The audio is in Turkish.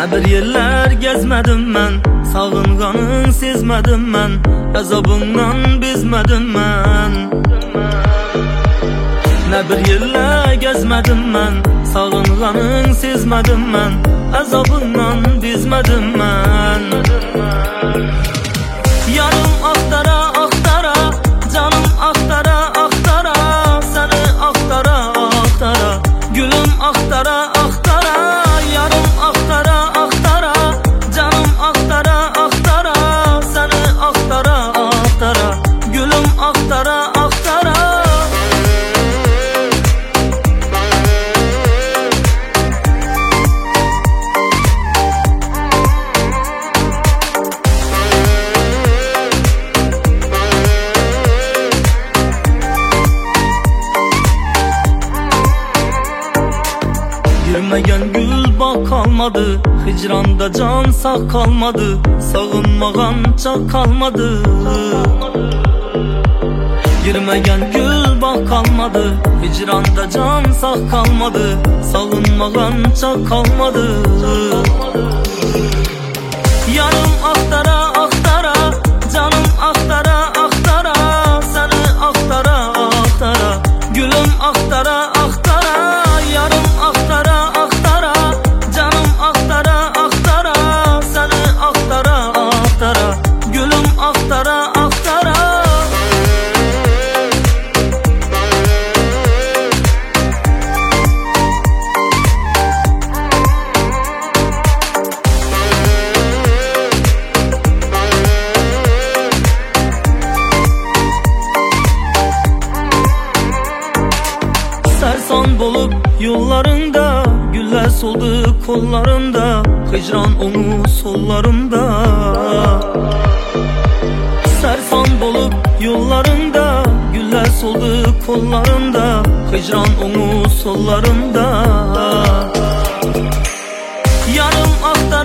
Ne bir yerler gezmedim ben, sağınganın sezmedim ben, azabından bezmedim ben. Ne bir yerler gezmedim ben, sağınganın sezmedim ben, azabından bezmedim ben. Yarım aktara aktara, canım aktara aktara, seni aktara aktara, gülüm aktara aktara. Yarım aktara aktara, canım aktara aktara, seni aktara aktara, gülüm aktara aktara. Girmegen gül bak kalmadı, hicranda can sağ kalmadı, sağınmagan çak kalmadı. Girmegen gül bak kalmadı, hicranda can sağ kalmadı, sağınmagan çak kalmadı. Yarım aktara aktara, canım aktara aktara, seni aktara aktara, gülüm aktara aktara. Yarım aktara aktara, canım aktara aktara, seni aktara aktara, gülüm aktara aktara. Sersan bolup yollarında, güller soldu kollarında, hicran onu sollarında. Sersan bolup yollarında, güller soldu kollarında, hicran onu sollarında. Yarım aktar